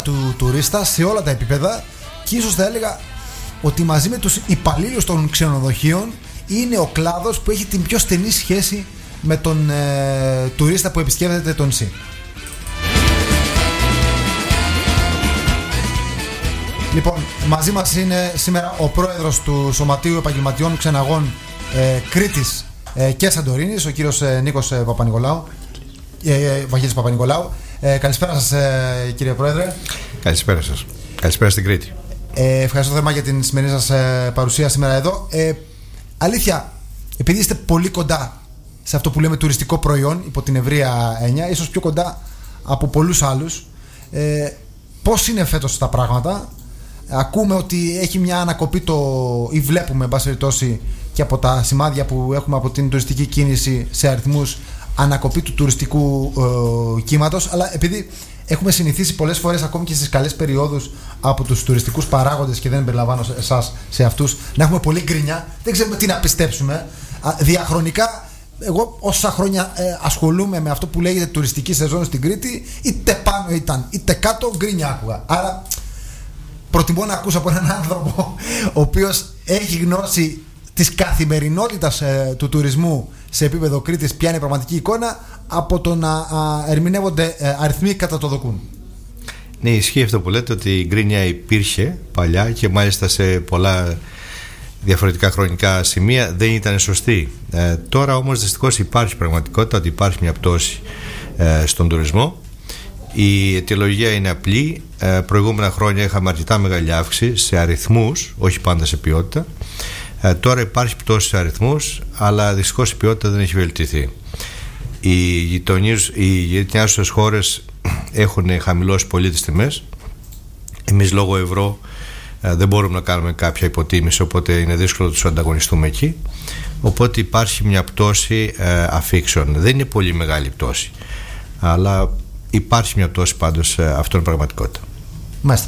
του τουρίστα σε όλα τα επίπεδα, και ίσως θα έλεγα ότι μαζί με τους υπαλλήλους των ξενοδοχείων είναι ο κλάδος που έχει την πιο στενή σχέση με τον τουρίστα που επισκέπτεται το νησί. Λοιπόν, μαζί μας είναι σήμερα ο πρόεδρος του Σωματείου Επαγγελματιών Ξεναγών Κρήτης και Σαντορίνης, ο κύριος Νίκος Παπα-Νικολάου, Βαγγέλης Παπα-Νικολάου. Καλησπέρα σας, κύριε Πρόεδρε. Καλησπέρα σας. Καλησπέρα στην Κρήτη. Ευχαριστώ θερμά για την σημερινή σας παρουσία σήμερα εδώ. Αλήθεια, επειδή είστε πολύ κοντά σε αυτό που λέμε τουριστικό προϊόν, υπό την ευρεία έννοια, ίσως πιο κοντά από πολλούς άλλους, πώς είναι φέτος τα πράγματα? Ακούμε ότι έχει μια ανακοπή ή βλέπουμε, εν πάση περιπτώσει, και από τα σημάδια που έχουμε από την τουριστική κίνηση σε αριθμούς, ανακοπή του τουριστικού κύματος. Αλλά επειδή έχουμε συνηθίσει πολλές φορές, ακόμη και στις καλές περιόδους, από τους τουριστικούς παράγοντες, και δεν περιλαμβάνω εσάς σε αυτούς, να έχουμε πολύ γκρινιά, δεν ξέρουμε τι να πιστέψουμε. Διαχρονικά, εγώ όσα χρόνια ασχολούμαι με αυτό που λέγεται τουριστική σεζόν στην Κρήτη, είτε πάνω ήταν είτε κάτω, γκρινιά άκουγα. Άρα προτιμώ να ακούσω από έναν άνθρωπο ο οποίος έχει γνώση της καθημερινότητας του τουρισμού σε επίπεδο Κρήτης, ποια είναι η πραγματική εικόνα, από το να ερμηνεύονται αριθμοί κατά το δοκούν. Ναι, ισχύει αυτό που λέτε, ότι η γκρίνια υπήρχε παλιά και μάλιστα σε πολλά διαφορετικά χρονικά σημεία δεν ήταν σωστή. Τώρα όμως δυστυχώς υπάρχει πραγματικότητα ότι υπάρχει μια πτώση στον τουρισμό. Η αιτιολογία είναι απλή. Προηγούμενα χρόνια είχαμε αρκετά μεγάλη αύξηση σε αριθμούς, όχι πάντα σε ποιότητα. Τώρα υπάρχει πτώση σε αριθμούς, αλλά δυστυχώς η ποιότητα δεν έχει βελτιωθεί. Οι γειτονιάζουσες χώρες έχουν χαμηλώσει πολύ τις τιμές. Εμείς λόγω ευρώ δεν μπορούμε να κάνουμε κάποια υποτίμηση, οπότε είναι δύσκολο να τους ανταγωνιστούμε εκεί. Οπότε υπάρχει μια πτώση αφήξεων. Δεν είναι πολύ μεγάλη πτώση, αλλά υπάρχει μια πτώση πάντως, αυτό είναι πραγματικότητα. Μάλιστα.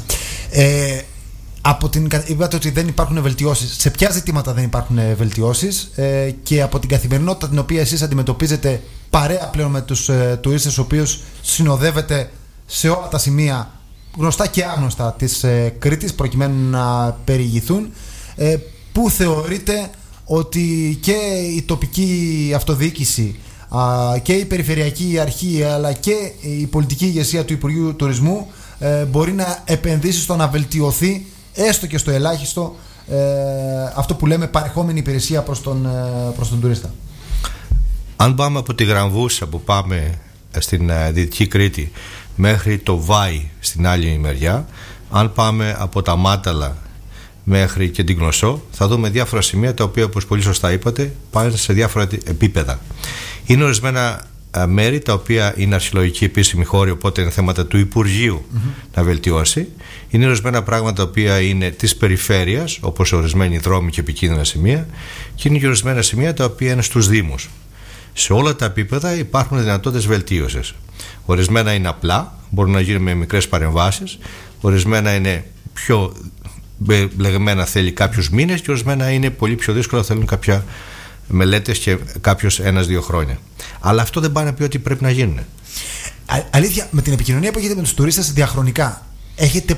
Είπατε ότι δεν υπάρχουν βελτιώσεις. Σε ποια ζητήματα δεν υπάρχουν βελτιώσεις, και από την καθημερινότητα την οποία εσείς αντιμετωπίζετε παρέα πλέον με τους τουρίστες, τους οποίους συνοδεύετε σε όλα τα σημεία γνωστά και άγνωστα της Κρήτης, προκειμένου να περιηγηθούν, που θεωρείτε ότι και η τοπική αυτοδιοίκηση και η περιφερειακή αρχή, αλλά και η πολιτική ηγεσία του Υπουργείου Τουρισμού μπορεί να επενδύσει στο να βελτιωθεί έστω και στο ελάχιστο αυτό που λέμε παρεχόμενη υπηρεσία προς τον τουρίστα? Αν πάμε από τη Γραμβούσα που πάμε στην Δυτική Κρήτη μέχρι το Βάη στην άλλη μεριά, αν πάμε από τα Μάταλα μέχρι και την Γνωσό, θα δούμε διάφορα σημεία τα οποία, όπως πολύ σωστά είπατε, πάνε σε διάφορα επίπεδα. Είναι ορισμένα μέρη τα οποία είναι αρχαιολογική επίσημη χώρη, οπότε είναι θέματα του Υπουργείου να βελτιώσει. Είναι ορισμένα πράγματα τα οποία είναι της περιφέρειας, όπως ορισμένοι δρόμοι και επικίνδυνα σημεία, και είναι και ορισμένα σημεία τα οποία είναι στους Δήμους. Σε όλα τα επίπεδα υπάρχουν δυνατότητες βελτίωσης. Ορισμένα είναι απλά, μπορούν να γίνουν με μικρές παρεμβάσεις, ορισμένα είναι πιο μπλεγμένα, θέλει κάποιους μήνες, και ορισμένα είναι πολύ πιο δύσκολα, θέλουν κάποια μελέτες και κάποιος 1-2 χρόνια. Αλλά αυτό δεν πάει να πει ότι πρέπει να γίνουν. Αλήθεια, με την επικοινωνία που έχετε με τους τουρίστες διαχρονικά, έχετε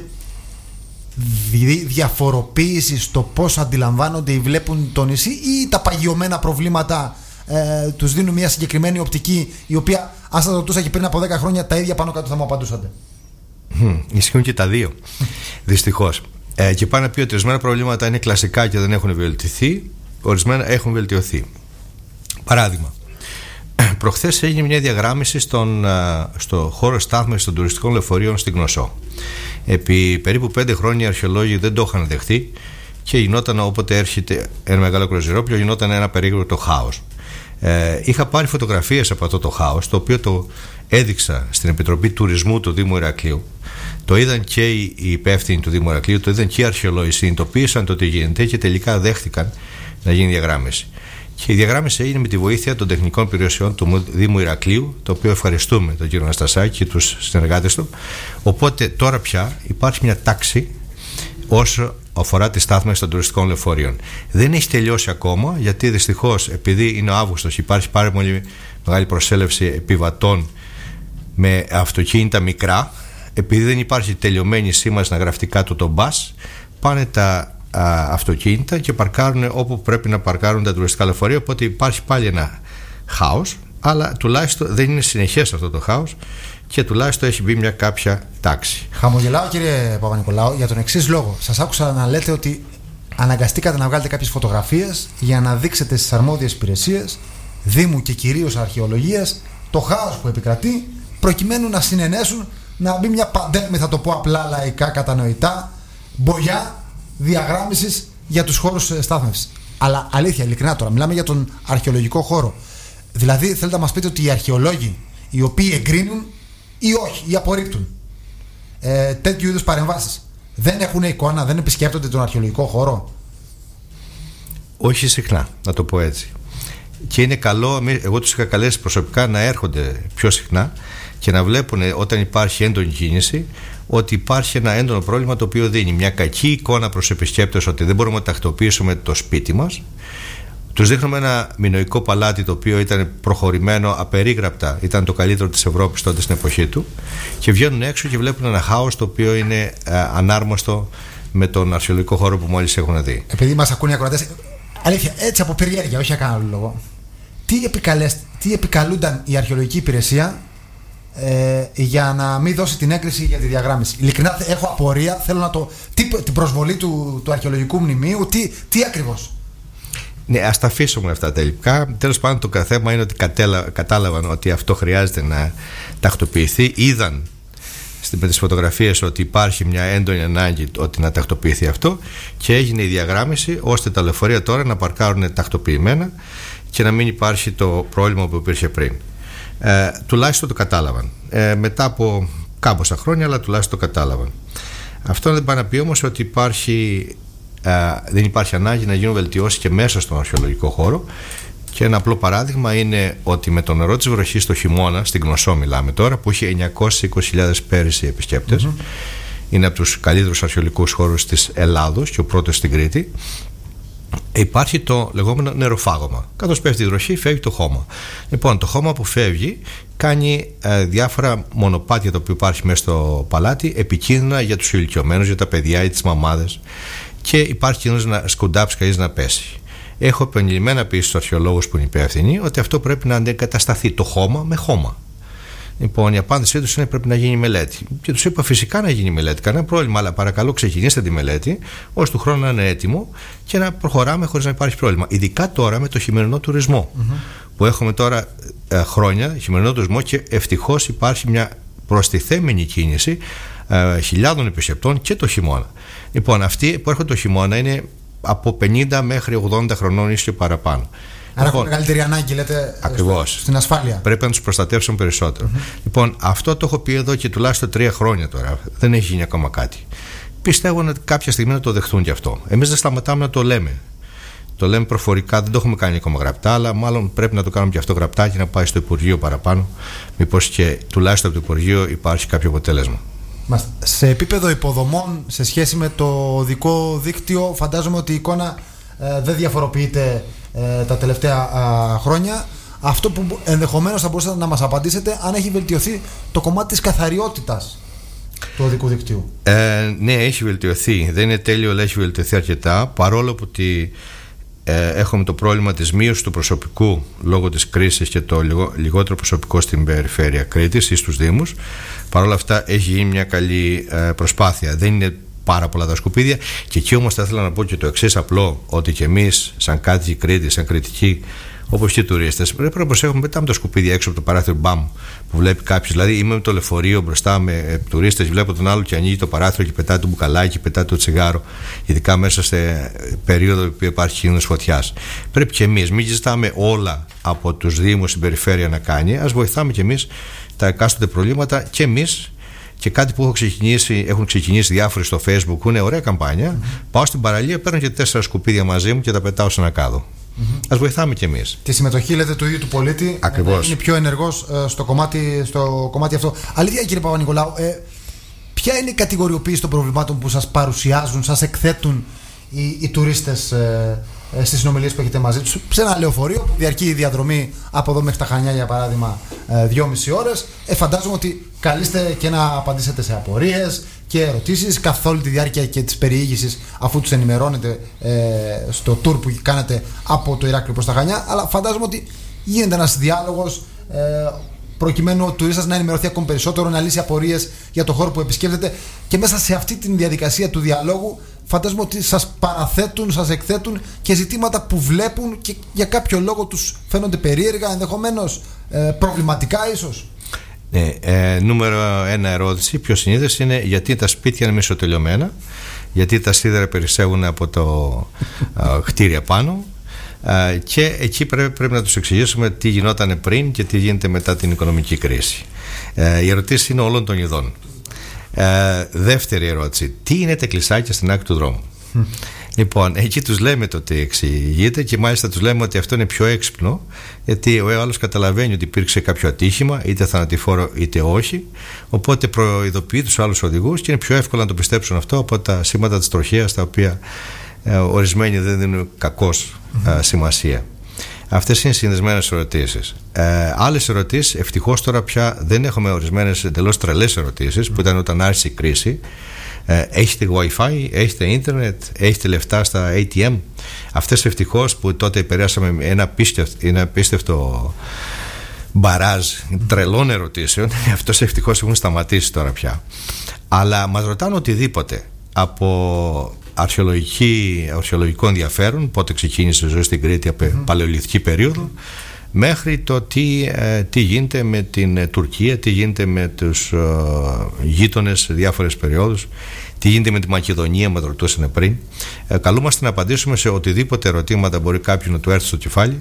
διαφοροποίηση στο πώς αντιλαμβάνονται ή βλέπουν το νησί, ή τα παγιωμένα προβλήματα τους δίνουν μια συγκεκριμένη οπτική, η οποία, αν σας ρωτούσα και πριν από 10 χρόνια, τα ίδια πάνω κάτω θα μου απαντούσατε? Ισχύουν και τα δύο, δυστυχώς. Και πάνε να πει ότι ορισμένα προβλήματα είναι κλασικά και δεν έχουν βελτιωθεί, ορισμένα έχουν βελτιωθεί. Παράδειγμα, προχθές έγινε μια διαγράμμιση στο χώρο στάθμευσης των τουριστικών λεωφορείων στην Γνωσό. Επί περίπου 5 χρόνια οι αρχαιολόγοι δεν το είχαν δεχτεί και γινόταν, όποτε έρχεται ένα μεγάλο κρουαζιερόπλοιο, γινόταν ένα περίγραπτο χάος. Είχα πάρει φωτογραφίες από αυτό το χάος, το οποίο το έδειξα στην Επιτροπή Τουρισμού του Δήμου Ηρακλείου. Το είδαν και οι υπεύθυνοι του Δήμου Ηρακλείου, το είδαν και οι αρχαιολόγοι, συνειδητοποίησαν το τι γίνεται και τελικά δέχτηκαν να γίνει διαγράμμιση. Και η διαγράμμιση έγινε με τη βοήθεια των τεχνικών υπηρεσιών του Δήμου Ηρακλείου, το οποίο ευχαριστούμε τον κύριο Αναστασάκη και τους συνεργάτες του. Οπότε τώρα πια υπάρχει μια τάξη όσο αφορά τη στάθμευση των τουριστικών λεωφορείων. Δεν έχει τελειώσει ακόμα, γιατί δυστυχώς, επειδή είναι ο Αύγουστος, υπάρχει πάρα πολύ μεγάλη προσέλευση επιβατών με αυτοκίνητα μικρά. επειδή δεν υπάρχει τελειωμένη σήμανση να γραφτεί κάτω το μπας, πάνε τα αυτοκίνητα και παρκάρουν όπου πρέπει να παρκάρουν τα τουριστικά λεωφορεία. Οπότε υπάρχει πάλι ένα χάος, αλλά τουλάχιστον δεν είναι συνεχές αυτό το χάος και τουλάχιστον έχει μπει μια κάποια τάξη. Χαμογελάω, κύριε Παπα-Νικολάου, για τον εξής λόγο. Σας άκουσα να λέτε ότι αναγκαστήκατε να βγάλετε κάποιες φωτογραφίες για να δείξετε στις αρμόδιες υπηρεσίες Δήμου και κυρίως αρχαιολογίας το χάος που επικρατεί, προκειμένου να συνενέσουν, να μπει μια παντέμη, θα το πω απλά λαϊκά κατανοητά, μπογιά διαγράμμισης για τους χώρους στάθμευσης. Αλλά αλήθεια, ειλικρινά τώρα, μιλάμε για τον αρχαιολογικό χώρο. Δηλαδή, θέλετε να μας πείτε ότι οι αρχαιολόγοι οι οποίοι εγκρίνουν ή όχι, ή απορρίπτουν τέτοιου είδους παρεμβάσεις, δεν έχουν εικόνα, δεν επισκέπτονται τον αρχαιολογικό χώρο? Όχι συχνά, να το πω έτσι. Και είναι καλό, εγώ τους είχα καλέσει προσωπικά να έρχονται πιο συχνά και να βλέπουν όταν υπάρχει έντονη κίνηση ότι υπάρχει ένα έντονο πρόβλημα το οποίο δίνει μια κακή εικόνα προς επισκέπτες, ότι δεν μπορούμε να τακτοποιήσουμε το σπίτι μας. Τους δείχνουμε ένα μινωικό παλάτι το οποίο ήταν προχωρημένο απερίγραπτα, ήταν το καλύτερο της Ευρώπης τότε στην εποχή του, και βγαίνουν έξω και βλέπουν ένα χάος το οποίο είναι ανάρμοστο με τον αρχαιολογικό χώρο που μόλις έχουν δει. Επειδή μας ακούνε οι ακροατές, αλήθεια, έτσι από περιέργεια, όχι για κανένα άλλο λόγο, τι επικαλούνταν η αρχαιολογική υπηρεσία για να μην δώσει την έγκριση για τη διαγράμμιση? Ειλικρινά έχω απορία, θέλω να το. Την προσβολή του αρχαιολογικού μνημείου, τι ακριβώς? Ναι, ας τα αφήσουμε αυτά τελικά. Τέλος πάντων, το θέμα είναι ότι κατάλαβαν ότι αυτό χρειάζεται να τακτοποιηθεί. Είδαν με τις φωτογραφίες ότι υπάρχει μια έντονη ανάγκη ότι να τακτοποιηθεί αυτό και έγινε η διαγράμμιση ώστε τα λεωφορεία τώρα να παρκάρουν τακτοποιημένα και να μην υπάρχει το πρόβλημα που υπήρχε πριν. Τουλάχιστον το κατάλαβαν. Μετά από κάμποσα χρόνια, αλλά τουλάχιστον το κατάλαβαν. Αυτό δεν πάει να πει όμως ότι δεν υπάρχει ανάγκη να γίνουν βελτιώσεις και μέσα στον αρχαιολογικό χώρο. Και ένα απλό παράδειγμα είναι ότι με το νερό της βροχής το χειμώνα, στην Κνωσό μιλάμε τώρα, που είχε 920.000 πέρυσι επισκέπτες, είναι από τους καλύτερους αρχαιολογικούς χώρους της Ελλάδος και ο πρώτος στην Κρήτη. Υπάρχει το λεγόμενο νεροφάγωμα. Καθώς πέφτει η βροχή, φεύγει το χώμα. Λοιπόν, το χώμα που φεύγει κάνει διάφορα μονοπάτια το οποίο υπάρχει μέσα στο παλάτι, επικίνδυνα για τους ηλικιωμένους, για τα παιδιά ή τις μαμάδες, και υπάρχει κίνδυνος να σκουντάψει κανείς, να πέσει. Έχω επανειλημμένα πει στους αρχαιολόγους που είναι υπεύθυνοι ότι αυτό πρέπει να αντικατασταθεί, το χώμα με χώμα. Λοιπόν, η απάντησή τους είναι πρέπει να γίνει μελέτη. Και τους είπα φυσικά να γίνει μελέτη, κανένα πρόβλημα, αλλά παρακαλώ ξεκινήστε τη μελέτη, ώστε του χρόνου να είναι έτοιμο και να προχωράμε χωρίς να υπάρχει πρόβλημα. Ειδικά τώρα με το χειμερινό τουρισμό, που έχουμε τώρα χρόνια χειμερινό τουρισμό και ευτυχώς υπάρχει μια προστιθέμενη κίνηση χιλιάδων επισκεπτών και το χειμώνα. Λοιπόν, αυτοί που έρχονται το χειμώνα είναι από 50 μέχρι 80 χρονών ή και παραπάνω. Άρα έχουν μεγαλύτερη ανάγκη, λέτε, ακριβώς, στην ασφάλεια. Πρέπει να τους προστατεύσουν περισσότερο. Λοιπόν, αυτό το έχω πει εδώ και τουλάχιστον 3 χρόνια τώρα. Δεν έχει γίνει ακόμα κάτι. Πιστεύω ότι κάποια στιγμή να το δεχθούν κι αυτό. Εμείς δεν σταματάμε να το λέμε. Το λέμε προφορικά, δεν το έχουμε κάνει ακόμα γραπτά, αλλά μάλλον πρέπει να το κάνουμε και αυτό γραπτά και να πάει στο Υπουργείο παραπάνω. Μήπως και τουλάχιστον από το Υπουργείο υπάρχει κάποιο αποτέλεσμα. Σε επίπεδο υποδομών, σε σχέση με το οδικό δίκτυο, φαντάζομαι ότι η εικόνα δεν διαφοροποιείται τα τελευταία χρόνια. Αυτό που ενδεχομένως θα μπορούσατε να μας απαντήσετε, αν έχει βελτιωθεί το κομμάτι της καθαριότητας του οδικού δικτύου. Ναι, έχει βελτιωθεί. Δεν είναι τέλειο, αλλά έχει βελτιωθεί αρκετά. Παρόλο που έχουμε το πρόβλημα της μείωσης του προσωπικού λόγω της κρίσης και το λιγότερο προσωπικό στην περιφέρεια Κρήτης ή στους Δήμους. Παρόλα αυτά έχει γίνει μια καλή προσπάθεια. Δεν είναι πάρα πολλά τα σκουπίδια, και εκεί όμως θα ήθελα να πω και το εξής απλό, ότι και εμείς σαν κάτοικοι Κρήτης, σαν κριτικοί, όπως και οι τουρίστες, πρέπει να προσέχουμε. Πετάμε τα σκουπίδια έξω από το παράθυρο, μπαμ, που βλέπει κάποιος. Δηλαδή, είμαι με το λεωφορείο μπροστά με τουρίστες, βλέπω τον άλλο και ανοίγει το παράθυρο και πετάει το μπουκαλάκι, πετάει το τσιγάρο, ειδικά μέσα σε περίοδο που υπάρχει κίνδυνος φωτιάς. Πρέπει και εμείς, μην ζητάμε όλα από τους Δήμους στην περιφέρεια να κάνει, ας βοηθάμε και εμείς τα εκάστοτε προβλήματα και εμείς. Και κάτι που έχουν ξεκινήσει διάφοροι στο Facebook, που είναι ωραία καμπάνια. Πάω στην παραλία, παίρνω και 4 σκουπίδια μαζί μου και τα πετάω σε ένα κάδο. Ας βοηθάμε κι εμείς. Τη συμμετοχή, λέτε, του ίδιου του πολίτη. Ακριβώς. Είναι πιο ενεργός στο κομμάτι αυτό. Αλήθεια, κύριε Παπα-Νικολάου, ποια είναι η κατηγοριοποίηση των προβλημάτων που σας παρουσιάζουν, σας εκθέτουν οι τουρίστες στις συνομιλίες που έχετε μαζί τους, σε ένα λεωφορείο που διαρκεί η διαδρομή από εδώ μέχρι τα Χανιά, για παράδειγμα, 2,5 ώρες. Φαντάζομαι ότι καλείστε και να απαντήσετε σε απορίες και ερωτήσεις καθ' όλη τη διάρκεια και της περιήγησης, αφού τους ενημερώνετε στο tour που κάνετε από το Ηράκλειο προς τα Χανιά. Αλλά φαντάζομαι ότι γίνεται ένας διάλογος προκειμένου ο τουρίστας να ενημερωθεί ακόμη περισσότερο, να λύσει απορίες για το χώρο που επισκέπτεται, και μέσα σε αυτή τη διαδικασία του διαλόγου φαντάζομαι ότι σας παραθέτουν, σας εκθέτουν και ζητήματα που βλέπουν και για κάποιο λόγο τους φαίνονται περίεργα, ενδεχομένως προβληματικά ίσως. Νούμερο 1 ερώτηση, πιο συνήθως, είναι γιατί τα σπίτια είναι μισοτελειωμένα, γιατί τα σίδερα περισσεύουν από το κτίρια πάνω. Και εκεί πρέπει να τους εξηγήσουμε τι γινόταν πριν και τι γίνεται μετά την οικονομική κρίση. Η ερωτήση είναι όλων των ειδών. Δεύτερη ερώτηση, τι είναι τα εκκλησάκια στην άκρη του δρόμου? Λοιπόν, εκεί τους λέμε το τι εξηγείται, και μάλιστα τους λέμε ότι αυτό είναι πιο έξυπνο, γιατί ο άλλος καταλαβαίνει ότι υπήρξε κάποιο ατύχημα, είτε θανατηφόρο είτε όχι, οπότε προειδοποιεί τους άλλους οδηγούς και είναι πιο εύκολο να το πιστέψουν αυτό από τα σήματα της τροχέας, τα οποία ορισμένοι δεν δίνουν κακώς σημασία. Αυτές είναι συνδεσμένες ερωτήσεις. Άλλες ερωτήσεις, ευτυχώς τώρα πια δεν έχουμε ορισμένες εντελώς τρελές ερωτήσεις που ήταν όταν άρχισε η κρίση. Έχετε Wi-Fi, έχετε ίντερνετ, έχετε λεφτά στα ATM? Αυτές ευτυχώς, που τότε περάσαμε ένα απίστευτο μπαράζ τρελών ερωτήσεων, αυτές ευτυχώς έχουν σταματήσει τώρα πια. Αλλά μας ρωτάνε οτιδήποτε, από αρχαιολογικό ενδιαφέρον, πότε ξεκίνησε η ζωή στην Κρήτη, από παλαιολιθική περίοδο, μέχρι το τι γίνεται με την Τουρκία, τι γίνεται με τους γείτονες σε διάφορες περιόδους, τι γίνεται με τη Μακεδονία, μας ρωτούσαν πριν. Καλούμαστε να απαντήσουμε σε οτιδήποτε ερωτήματα μπορεί κάποιος να του έρθει στο κεφάλι,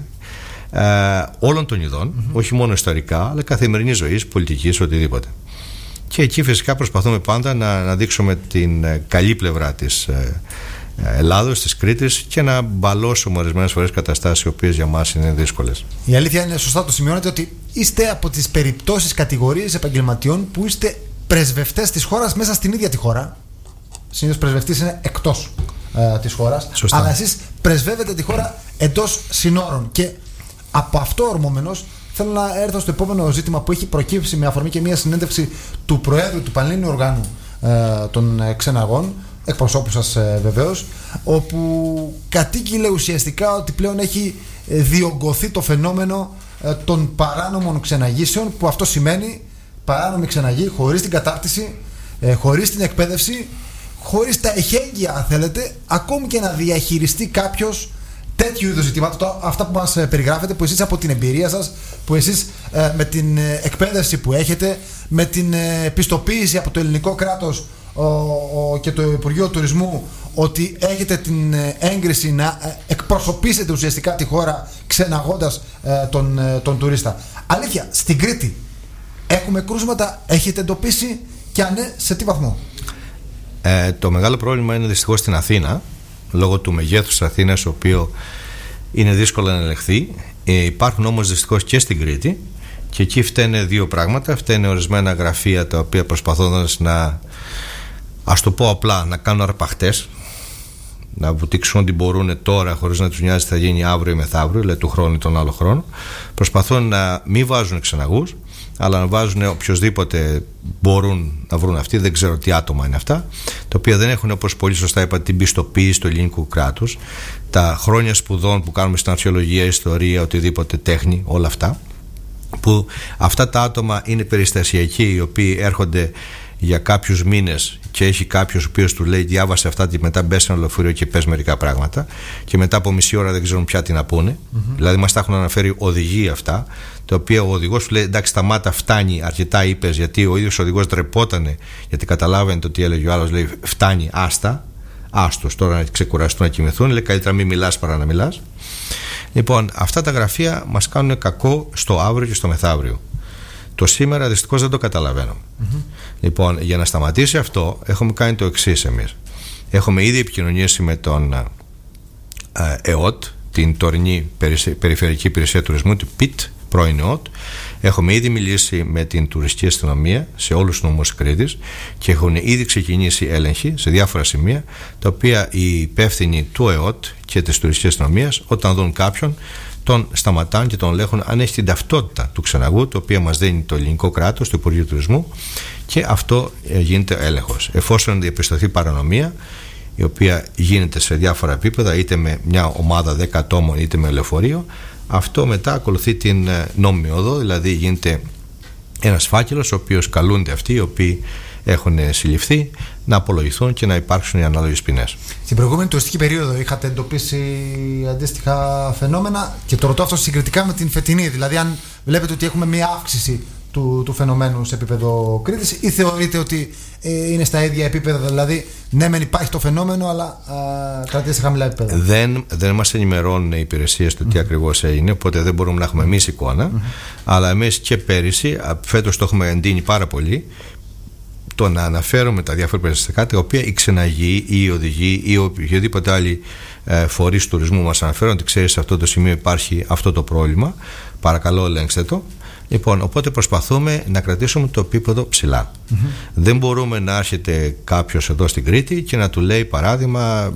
όλων των ειδών, όχι μόνο ιστορικά, αλλά καθημερινής ζωής, πολιτικής, οτιδήποτε. Και εκεί φυσικά προσπαθούμε πάντα να δείξουμε την καλή πλευρά της Ελλάδος, της Κρήτης, και να μπαλώσουμε ορισμένες φορές καταστάσεις οι οποίες για μας είναι δύσκολες. Η αλήθεια είναι, σωστά το σημειώνετε, ότι είστε από τις περιπτώσεις, κατηγορίες επαγγελματιών που είστε πρεσβευτές της χώρας μέσα στην ίδια τη χώρα. Συνήθως πρεσβευτής είναι εκτός της χώρας. Σωστά. Αλλά εσείς πρεσβεύετε τη χώρα εντός συνόρων. Και από αυτό ορμόμενος θέλω να έρθω στο επόμενο ζήτημα που έχει προκύψει με αφορμή και μια συνέντευξη του Προέδρου του Πανελλήνιου Οργάνου των Ξεναγών, εκπροσώπου σας βεβαίως, όπου κατήγγειλε ουσιαστικά ότι πλέον έχει διωγγωθεί το φαινόμενο των παράνομων ξεναγήσεων, που αυτό σημαίνει παράνομη ξεναγή χωρίς την κατάρτιση, χωρίς την εκπαίδευση, χωρίς τα εχέγγυα, αν θέλετε, ακόμη και να διαχειριστεί κάποιος τέτοιου είδους ζητήματα, αυτά που μας περιγράφετε, που εσείς από την εμπειρία σας, που εσείς με την εκπαίδευση που έχετε, με την πιστοποίηση από το ελληνικό κράτος και το Υπουργείο Τουρισμού, ότι έχετε την έγκριση να εκπροσωπήσετε ουσιαστικά τη χώρα ξεναγώντας τον τουρίστα. Αλήθεια, στην Κρήτη έχουμε κρούσματα, έχετε εντοπίσει, και αν ναι, σε τι βαθμό? Το μεγάλο πρόβλημα είναι δυστυχώς στην Αθήνα, λόγω του μεγέθους της Αθήνας, το οποίο είναι δύσκολο να ελεγχθεί. Υπάρχουν όμως δυστυχώς και στην Κρήτη, και εκεί φταίνε δύο πράγματα. Φταίνε ορισμένα γραφεία τα οποία προσπαθώντας να, ας το πω απλά, να κάνουν αρπαχτές, να βουτήξουν ό,τι μπορούν τώρα, χωρίς να τους νοιάζει τι θα γίνει αύριο ή μεθαύριο, δηλαδή του χρόνου ή τον άλλο χρόνο, προσπαθούν να μην βάζουν ξεναγούς, αλλά να βάζουν οποιοσδήποτε μπορούν να βρουν αυτοί. Δεν ξέρω τι άτομα είναι αυτά, τα οποία δεν έχουν, όπως πολύ σωστά είπα, την πιστοποίηση του ελληνικού κράτους, τα χρόνια σπουδών που κάνουμε στην αρχαιολογία, ιστορία, οτιδήποτε, τέχνη, όλα αυτά, που αυτά τα άτομα είναι περιστασιακοί, οι οποίοι έρχονται για κάποιους μήνες, και έχει κάποιος ο οποίος του λέει διάβασε αυτά και μετά μπες σε ένα λεωφορείο και πες μερικά πράγματα, και μετά από μισή ώρα δεν ξέρουν πια τι να πούνε. Δηλαδή μας τα έχουν αναφέρει οδηγοί αυτά, τα οποία ο οδηγός του λέει εντάξει, σταμάτα, φτάνει, αρκετά είπες, γιατί ο ίδιος ο οδηγός ντρεπότανε, γιατί καταλάβαινε το τι έλεγε ο άλλος, λέει φτάνει, άστος τώρα να ξεκουραστούν, να κοιμηθούν, λέει καλύτερα μην μιλάς παρά να μιλάς. Λοιπόν, αυτά τα γραφεία μας κάνουν κακό στο αύριο και στο μεθαύριο. Το σήμερα δυστυχώς δεν το καταλαβαίνω. Λοιπόν, για να σταματήσει αυτό, έχουμε κάνει το εξής εμείς. Έχουμε ήδη επικοινωνήσει με τον ΕΟΤ, την τωρινή Περιφερειακή Υπηρεσία Τουρισμού, την ΠΙΤ, πρώην ΕΟΤ. Έχουμε ήδη μιλήσει με την τουριστική αστυνομία σε όλους τους νομούς Κρήτης και έχουν ήδη ξεκινήσει έλεγχοι σε διάφορα σημεία, τα οποία οι υπεύθυνοι του ΕΟΤ και της τουριστικής αστυνομίας, όταν δουν κάποιον, τον σταματάνε και τον ελέγχουν αν έχει την ταυτότητα του ξεναγού, το οποίο μας δίνει το ελληνικό κράτος, το Υπουργείο Τουρισμού, και αυτό γίνεται έλεγχος. Εφόσον διαπιστωθεί παρανομία, η οποία γίνεται σε διάφορα επίπεδα, είτε με μια ομάδα 10 ατόμων είτε με λεωφορείο, αυτό μετά ακολουθεί την νόμιμη οδό, δηλαδή γίνεται ένας φάκελος, ο οποίος καλούνται αυτοί οι οποίοι έχουν συλληφθεί να απολογηθούν και να υπάρξουν οι ανάλογες ποινές. Στην προηγούμενη τουριστική περίοδο είχατε εντοπίσει αντίστοιχα φαινόμενα, και το ρωτώ αυτό συγκριτικά με την φετινή, δηλαδή αν βλέπετε ότι έχουμε μια αύξηση του φαινομένου σε επίπεδο Κρήτης, ή θεωρείτε ότι είναι στα ίδια επίπεδα, δηλαδή ναι μεν υπάρχει το φαινόμενο αλλά κρατείται σε χαμηλά επίπεδα? Δεν μας ενημερώνουν οι υπηρεσίες του τι ακριβώς έγινε, οπότε δεν μπορούμε να έχουμε εμείς εικόνα, αλλά εμείς και πέρυσι, φέτος το έχουμε εντείνει πάρα πολύ, το να αναφέρουμε τα διάφορα περιστατικά τα οποία οι ξεναγοί ή οι οδηγοί ή οποιοδήποτε άλλοι φορείς τουρισμού μας αναφέρουν ότι ξέρεις σε αυτό το σημείο υπάρχει αυτό το πρόβλημα, παρακαλώ ελέγξτε το. Λοιπόν, οπότε προσπαθούμε να κρατήσουμε το επίπεδο ψηλά. Δεν μπορούμε να έρχεται κάποιος εδώ στην Κρήτη και να του λέει παράδειγμα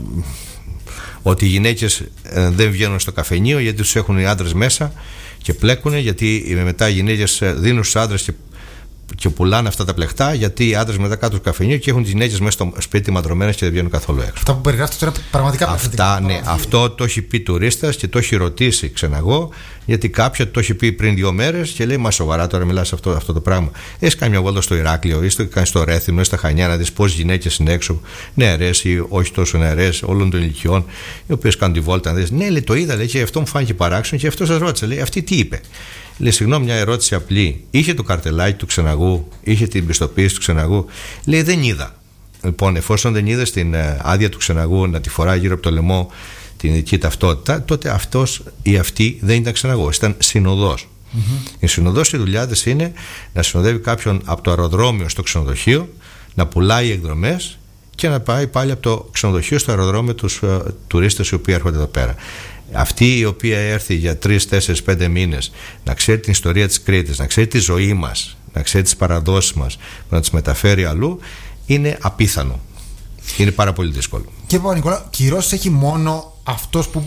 ότι οι γυναίκες δεν βγαίνουν στο καφενείο γιατί τους έχουν οι άντρες μέσα και πλέκουν, γιατί μετά οι γυναίκες δίνουν στους άντρες και πουλάνε αυτά τα πλεχτά, γιατί οι άντρες μετά κάτω στο καφενείο και έχουν τις γυναίκες μέσα στο σπίτι μαντρωμένες και δεν βγαίνουν καθόλου έξω. Αυτά που περιγράφετε τώρα πραγματικά αυτά, ναι, αυτό το έχει πει τουρίστας και το έχει ρωτήσει ξεναγό, γιατί κάποια το έχει πει πριν 2 μέρες και λέει: μα σοβαρά τώρα μιλάς αυτό το πράγμα? Έχεις κάνει μια βόλτα στο Ηράκλειο ή στο Ρέθυμνο ή στα Χανιά να δεις πόσες γυναίκες είναι έξω, νεαρές ή όχι τόσο νεαρές, όλων των ηλικιών, οι οποίες κάνουν τη βόλτα? Να δεις. Ναι, λέει, το είδα, λέει, και αυτό μου φάνηκε παράξενο και αυτό σας ρώτησε. Λέει: αυτή τι είπε? Λέει: συγγνώμη, μια ερώτηση απλή. Είχε το καρτελάκι του ξεναγού, είχε την πιστοποίηση του ξεναγού? Λέει: δεν είδα. Λοιπόν, εφόσον δεν είδε την άδεια του ξεναγού να τη φοράει γύρω από το λαιμό την ειδική ταυτότητα, τότε αυτός ή αυτή δεν ήταν ξεναγός, ήταν συνοδός. Η συνοδός, η δουλειά της είναι να συνοδεύει κάποιον από το αεροδρόμιο στο ξενοδοχείο, να πουλάει εκδρομές και να πάει πάλι από το ξενοδοχείο στο αεροδρόμιο τους τουρίστες οι οποίοι έρχονται εδώ πέρα. Αυτή η οποία έρθει για 3, 4, 5 μήνες να ξέρει την ιστορία της Κρήτης, να ξέρει τη ζωή μας, να ξέρει τις παραδόσεις μας, να τις μεταφέρει αλλού, είναι απίθανο. Είναι πάρα πολύ δύσκολο. Και Παπα-Νικολάου, κυρώσεις έχει μόνο αυτός που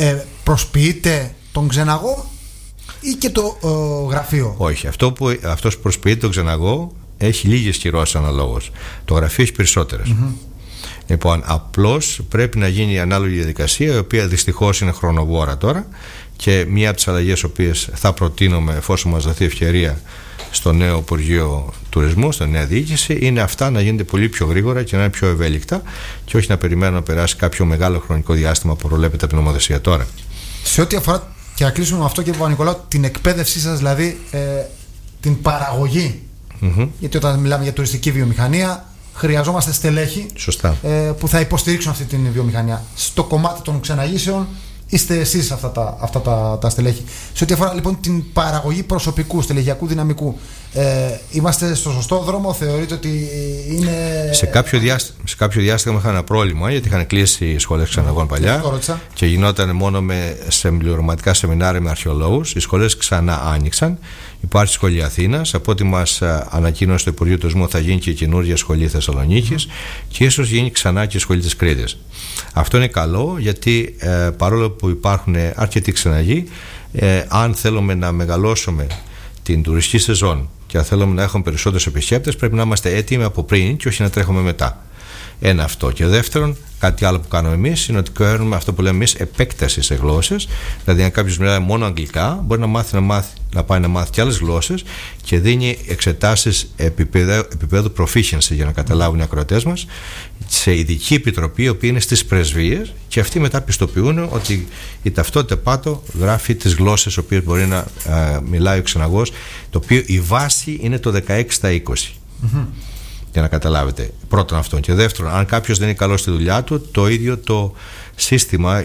προσποιείται τον ξεναγό ή και το γραφείο? Όχι, αυτός που προσποιείται τον ξεναγό έχει λίγες κυρώσεις αναλόγως. Το γραφείο έχει περισσότερες. Λοιπόν, απλώς πρέπει να γίνει η ανάλογη διαδικασία, η οποία δυστυχώς είναι χρονοβόρα τώρα, και μία από τις αλλαγές οποίες θα προτείνουμε εφόσον μας δοθεί ευκαιρία στο νέο Υπουργείο Τουρισμού, στη νέα διοίκηση, είναι αυτά να γίνονται πολύ πιο γρήγορα και να είναι πιο ευέλικτα και όχι να περιμένουν να περάσει κάποιο μεγάλο χρονικό διάστημα που προβλέπεται από την νομοθεσία τώρα. Σε ό,τι αφορά, και να κλείσουμε με αυτό, κύριε Παπα-Νικολάου, την εκπαίδευσή σας, δηλαδή την παραγωγή, γιατί όταν μιλάμε για τουριστική βιομηχανία χρειαζόμαστε στελέχη που θα υποστηρίξουν αυτή την βιομηχανία. Στο κομμάτι των ξεναγήσεων είστε εσείς αυτά τα στελέχη. Σε ό,τι αφορά λοιπόν την παραγωγή προσωπικού, στελεχειακού δυναμικού, είμαστε στο σωστό δρόμο? Θεωρείτε ότι είναι... Σε κάποιο διάστημα είχαν ένα πρόβλημα, γιατί είχαν κλείσει οι σχολές ξεναγών παλιά και γινόταν μόνο σε πληρωματικά σεμινάρια με αρχαιολόγους. Οι σχολές ξανά άνοιξαν. Υπάρχει σχολή Αθήνας. Από ό,τι μας ανακοίνωσε το Υπουργείο Τουρισμού, θα γίνει και η καινούργια σχολή Θεσσαλονίκης και ίσως γίνει ξανά και η σχολή της Κρήτης. Αυτό είναι καλό, γιατί παρόλο που υπάρχουν αρκετοί ξεναγοί, αν θέλουμε να μεγαλώσουμε την τουριστική σεζόν και αν θέλουμε να έχουμε περισσότερους επισκέπτες, πρέπει να είμαστε έτοιμοι από πριν και όχι να τρέχουμε μετά. Ένα αυτό. Και δεύτερον, κάτι άλλο που κάνουμε εμείς είναι ότι κάνουμε αυτό που λέμε εμείς επέκταση σε γλώσσες. Δηλαδή, αν κάποιος μιλάει μόνο αγγλικά, μπορεί να πάει να μάθει και άλλες γλώσσες και δίνει εξετάσεις επίπεδου proficiency, για να καταλάβουν οι ακροατές μας, σε ειδική επιτροπή, η οποία είναι στις πρεσβείες, και αυτοί μετά πιστοποιούν ότι η ταυτότητα πάτο γράφει τις γλώσσες οι οποίες μπορεί να μιλάει ο ξεναγός, το οποίο η βάση είναι το 16 στα 20. Για να καταλάβετε, πρώτον αυτό. Και δεύτερον, αν κάποιος δεν είναι καλός στη δουλειά του, το ίδιο το σύστημα,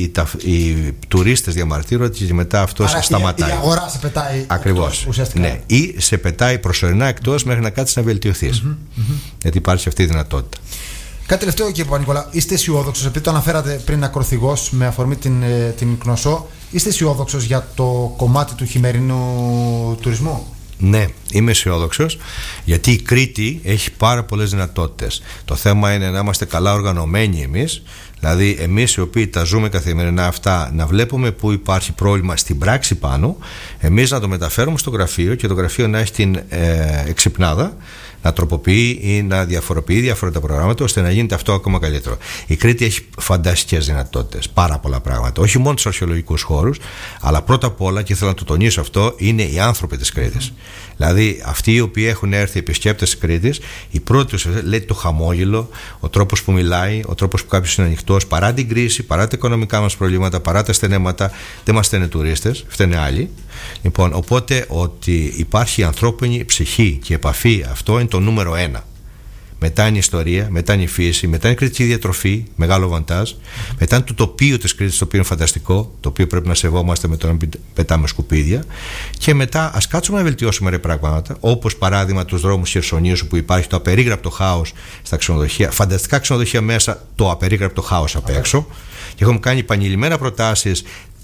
οι τουρίστες διαμαρτύρονται και μετά αυτό σταματάει. Η αγορά σε πετάει. Ακριβώς. Ναι. Ή σε πετάει προσωρινά εκτός μέχρι να κάτσεις να βελτιωθείς. Γιατί υπάρχει αυτή η δυνατότητα. Κάτι τελευταίο, κύριε Παπα-Νικολάου, είστε αισιόδοξος, επειδή το αναφέρατε πριν ακροθυγός με αφορμή την Κνωσό, Είστε αισιόδοξος για το κομμάτι του χειμερινού τουρισμού? Ναι, είμαι αισιόδοξος, γιατί η Κρήτη έχει πάρα πολλές δυνατότητες. Το θέμα είναι να είμαστε καλά οργανωμένοι εμείς, δηλαδή εμείς οι οποίοι τα ζούμε καθημερινά αυτά, να βλέπουμε που υπάρχει πρόβλημα στην πράξη πάνω, εμείς να το μεταφέρουμε στο γραφείο και το γραφείο να έχει την εξυπνάδα να τροποποιεί ή να διαφοροποιεί διάφορα τα προγράμματα, ώστε να γίνεται αυτό ακόμα καλύτερο. Η Κρήτη έχει φανταστικές δυνατότητες, πάρα πολλά πράγματα. Όχι μόνο τους αρχαιολογικούς χώρους, αλλά πρώτα απ' όλα, και θέλω να το τονίσω αυτό, είναι οι άνθρωποι της Κρήτης. Δηλαδή, αυτοί οι οποίοι έχουν έρθει επισκέπτες της Κρήτης, η πρώτη τους λέει το χαμόγελο, ο τρόπος που μιλάει, ο τρόπος που κάποιος είναι ανοιχτός, παρά την κρίση, παρά τα οικονομικά μας προβλήματα, παρά τα στενέματα, δεν μας φταίνε τουρίστες, φταίνε άλλοι. Λοιπόν, οπότε ότι υπάρχει η ανθρώπινη ψυχή και η επαφή, αυτό είναι το νούμερο 1. Μετά είναι η ιστορία, μετά είναι η φύση, μετά είναι η κριτική διατροφή, μεγάλο βαντάζ. Μετά είναι το τοπίο της Κρήτης, το οποίο είναι φανταστικό, το οποίο πρέπει να σεβόμαστε με το να πετάμε σκουπίδια. Και μετά ας κάτσουμε να βελτιώσουμε πράγματα, όπως παράδειγμα τους δρόμους Χερσονήσου, που υπάρχει το απερίγραπτο χάος στα ξενοδοχεία, φανταστικά ξενοδοχεία μέσα, το απερίγραπτο χάος απ' έξω. Και έχουμε κάνει επανειλημμένα προτάσεις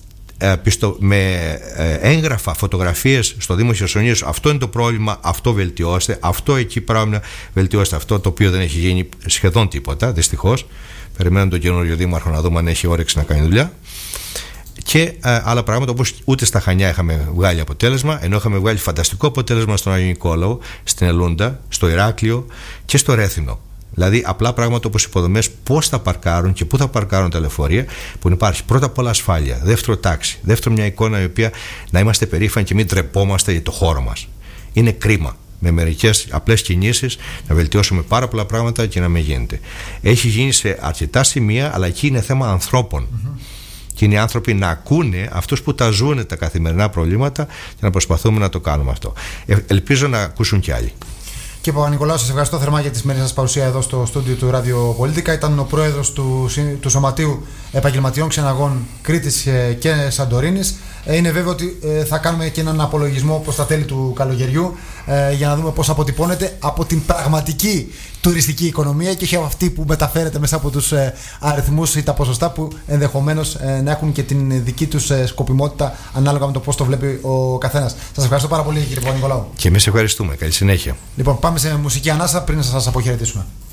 με έγγραφα, φωτογραφίες στο Δήμο Χερσονήσου. Αυτό είναι το πρόβλημα, αυτό βελτιώστε, αυτό εκεί πράγμα βελτιώστε, αυτό το οποίο δεν έχει γίνει σχεδόν τίποτα, δυστυχώς. Περιμένουμε τον καινούριο δήμαρχο να δούμε αν έχει όρεξη να κάνει δουλειά. Και άλλα πράγματα, όπως ούτε στα Χανιά είχαμε βγάλει αποτέλεσμα, ενώ είχαμε βγάλει φανταστικό αποτέλεσμα στον Άγιο Νικόλαο, στην Ελούντα, στο Ηράκλειο και στο Ρέθινο. Δηλαδή, απλά πράγματα όπως υποδομές, πώς θα παρκάρουν και πού θα παρκάρουν τα λεωφορεία, που υπάρχει πρώτα απ' όλα ασφάλεια, δεύτερο τάξη, δεύτερο μια εικόνα η οποία να είμαστε περήφανοι και μην τρεπόμαστε για το χώρο μας. Είναι κρίμα με μερικές απλές κινήσεις να βελτιώσουμε πάρα πολλά πράγματα και να μην γίνεται. Έχει γίνει σε αρκετά σημεία, αλλά εκεί είναι θέμα ανθρώπων. Και είναι οι άνθρωποι να ακούνε αυτούς που τα ζουν τα καθημερινά προβλήματα και να προσπαθούμε να το κάνουμε αυτό. Ελπίζω να ακούσουν κι άλλοι. Κύριε Παπα-Νικολάου, σας ευχαριστώ θερμά για τη σημερινή σας παρουσία εδώ στο στούντιο του Ράδιο Πολίτικα. Ήταν ο πρόεδρος του Σωματείου Επαγγελματιών Ξεναγών Κρήτης και Σαντορίνης. Είναι βέβαιο ότι θα κάνουμε και έναν απολογισμό προς τα τέλη του καλοκαιριού για να δούμε πώς αποτυπώνεται από την πραγματική τουριστική οικονομία και όχι από αυτή που μεταφέρεται μέσα από τους αριθμούς ή τα ποσοστά που ενδεχομένως να έχουν και την δική τους σκοπιμότητα ανάλογα με το πώς το βλέπει ο καθένας. Σας ευχαριστώ πάρα πολύ, κύριε Παπα-Νικολάου. Και εμείς ευχαριστούμε. Καλή συνέχεια. Λοιπόν, πάμε σε μουσική ανάσα πριν να σας αποχαιρετήσουμε.